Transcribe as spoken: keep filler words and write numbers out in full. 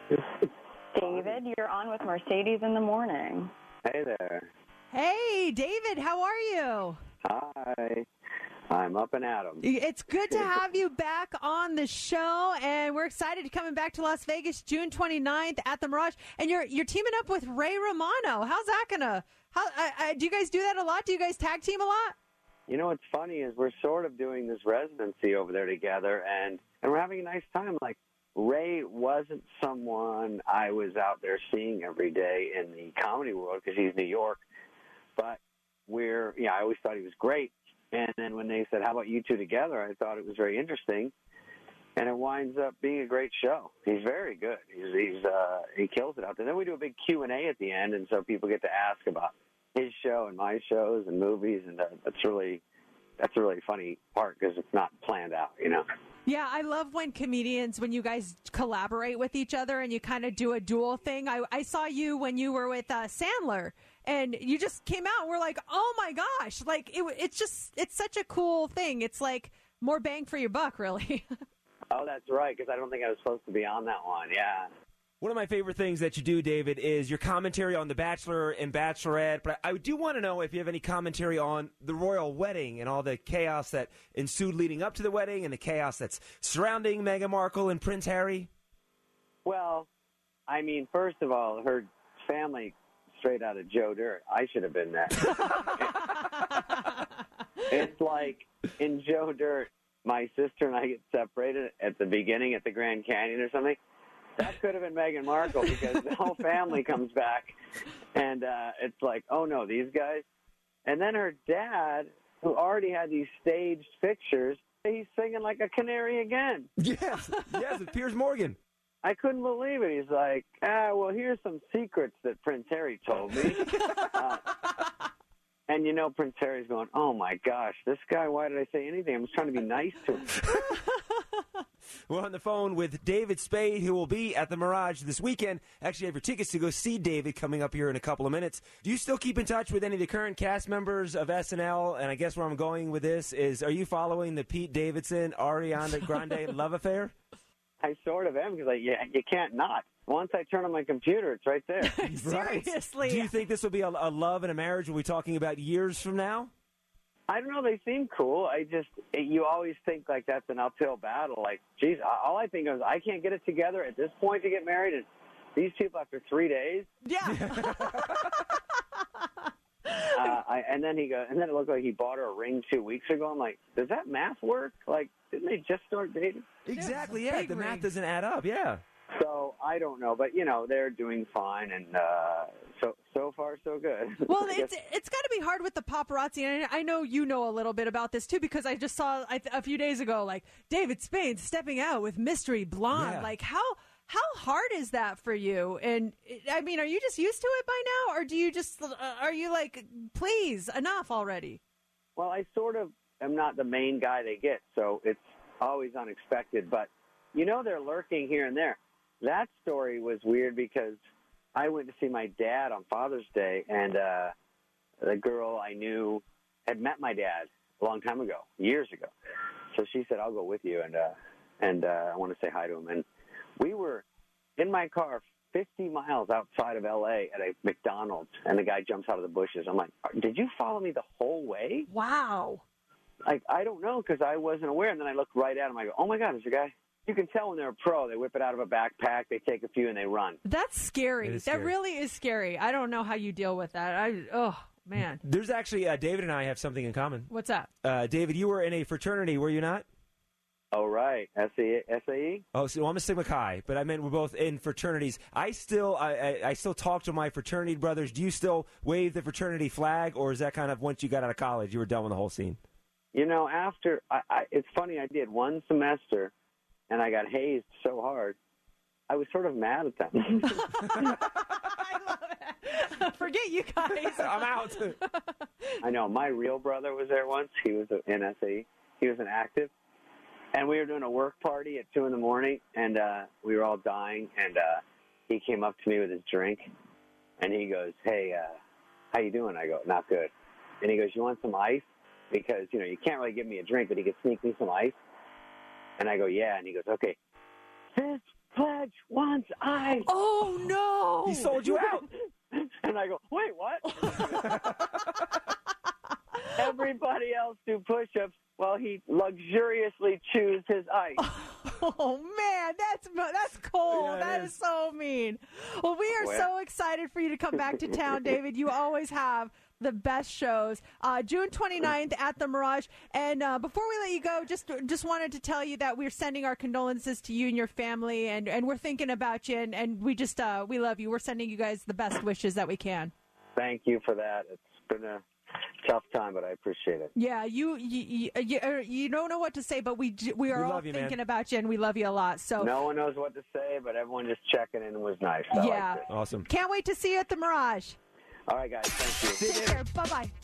David, you're on with Mercedes in the morning. Hey there. Hey, David, how are you? Hi. I'm up and at 'em. It's good to have you back on the show, and we're excited to coming back to Las Vegas June twenty-ninth at the Mirage. And you're you're teaming up with Ray Romano. How's that gonna? How I, I, do you guys do that a lot? Do you guys tag team a lot? You know what's funny is we're sort of doing this residency over there together, and and we're having a nice time. Like, Ray wasn't someone I was out there seeing every day in the comedy world because he's New York, but we're yeah I always thought he was great. And then when they said, how about you two together, I thought it was very interesting. And it winds up being a great show. He's very good. He's, he's uh, he kills it out there. Then we do a big Q and A at the end, and so people get to ask about his show and my shows and movies, and uh, that's really that's a really funny part because it's not planned out, you know. Yeah, I love when comedians, when you guys collaborate with each other and you kind of do a dual thing. I, I saw you when you were with uh, Sandler, and you just came out and we're like, oh my gosh, like it, it's just, it's such a cool thing. It's like more bang for your buck, really. Oh, that's right, because I don't think I was supposed to be on that one, yeah. One of my favorite things that you do, David, is your commentary on The Bachelor and Bachelorette. But I do want to know if you have any commentary on the royal wedding and all the chaos that ensued leading up to the wedding and the chaos that's surrounding Meghan Markle and Prince Harry. Well, I mean, first of all, her family straight out of Joe Dirt. I should have been that. It's like in Joe Dirt, my sister and I get separated at the beginning at the Grand Canyon or something. That could have been Meghan Markle because the whole family comes back, and uh, it's like, oh, no, these guys. And then her dad, who already had these staged pictures, he's singing like a canary again. Yes, yes, it's Piers Morgan. I couldn't believe it. He's like, ah, well, here's some secrets that Prince Harry told me. uh, and, you know, Prince Harry's going, oh, my gosh, this guy, why did I say anything? I'm just trying to be nice to him. We're on the phone with David Spade, who will be at the Mirage this weekend. Actually, I have your tickets to go see David coming up here in a couple of minutes. Do you still keep in touch with any of the current cast members of S N L? And I guess where I'm going with this is, are you following the Pete Davidson, Ariana Grande love affair? I sort of am, because like, yeah, you can't not. Once I turn on my computer, it's right there. Seriously. Do you think this will be a, a love and a marriage? Are we talking about years from now? I don't know. They seem cool. I just, you always think like that's an uphill battle. Like, geez, all I think of is I can't get it together at this point to get married. And these people after three days. Yeah. uh, I, and then he goes, and then it looked like he bought her a ring two weeks ago. I'm like, does that math work? Like, didn't they just start dating? Exactly. Yeah. The ring. math doesn't add up. Yeah. So I don't know, but you know they're doing fine, and uh, so so far so good. Well, it's it's got to be hard with the paparazzi, and I know you know a little bit about this too because I just saw a few days ago, like David Spade stepping out with Mystery Blonde. Yeah. Like how how hard is that for you? And I mean, are you just used to it by now, or do you just uh, are you like, please, enough already? Well, I sort of am not the main guy they get, so it's always unexpected. But you know they're lurking here and there. That story was weird because I went to see my dad on Father's Day, and uh, the girl I knew had met my dad a long time ago, years ago. So she said, I'll go with you, and uh, and uh, I want to say hi to him. And we were in my car fifty miles outside of L A at a McDonald's, and the guy jumps out of the bushes. I'm like, did you follow me the whole way? Wow. Like, I don't know, because I wasn't aware. And then I looked right at him. I go, oh, my God, there's a guy. You can tell when they're a pro. They whip it out of a backpack, they take a few, and they run. That's scary. That scary. really is scary. I don't know how you deal with that. I oh man. There's actually uh, David and I have something in common. What's that? Uh, David, you were in a fraternity, were you not? Oh, right. S A E? Oh, so well, I'm a Sigma Chi, but I meant we're both in fraternities. I still, I, I, I still talk to my fraternity brothers. Do you still wave the fraternity flag, or is that kind of once you got out of college, you were done with the whole scene? You know, after, I, I, it's funny, I did one semester, and I got hazed so hard, I was sort of mad at them. I love it. Forget you guys. I'm out. I know. My real brother was there once. He was in S A E. He was an active. And we were doing a work party at two in the morning, and uh, we were all dying, and uh, he came up to me with his drink, and he goes, hey, uh, how you doing? I go, not good. And he goes, you want some ice? Because, you know, you can't really give me a drink, but he could sneak me some ice. And I go, yeah. And he goes, okay, fist Pledge wants ice. Oh, no. He sold you out. And I go, wait, what? Everybody else do push-ups while he luxuriously chews his ice. Oh, man, that's that's cold. Yeah, it that is. is so mean. Well, we are Well. so excited for you to come back to town, David. You always have the best shows. Uh, June twenty-ninth at the Mirage. And uh, before we let you go, just just wanted to tell you that we're sending our condolences to you and your family, and, and we're thinking about you, and, and we just uh, we love you. We're sending you guys the best wishes that we can. Thank you for that. It's been a tough time, but I appreciate it. Yeah, you you, you, you, you don't know what to say, but we j- we are We all love you, man. thinking about you, and we love you a lot. So No one knows what to say, but everyone just checking in was nice. I yeah, liked it. Awesome. can't wait to see you at the Mirage. All right, guys. Thank you. Take care. Bye bye.